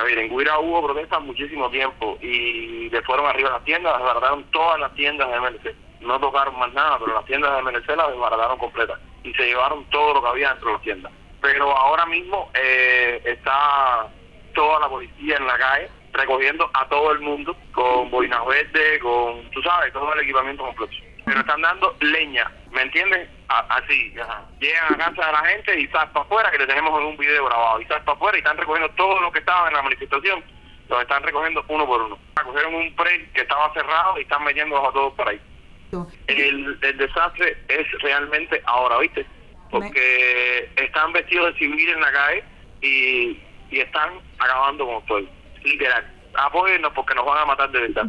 mira, en Guira hubo protestas muchísimo tiempo y le fueron arriba las tiendas, desbarataron todas las tiendas de MLC. No tocaron más nada, pero las tiendas de MLC las desbarataron completas y se llevaron todo lo que había dentro de las tiendas. Pero ahora mismo está toda la policía en la calle recogiendo a todo el mundo con boinas verdes, con, tú sabes, todo el equipamiento completo. Pero están dando leña, ¿me entiendes? Así, ajá. Llegan a casa de la gente y salen para afuera, que le tenemos en un video grabado, y salen para afuera y están recogiendo todo lo que estaba en la manifestación, los están recogiendo uno por uno. Cogieron un pre que estaba cerrado y están metiéndolos a todos por ahí. El desastre es realmente ahora, ¿viste? Porque están vestidos de civil en la calle y están acabando con todo, literal. Apóyennos porque nos van a matar de verdad.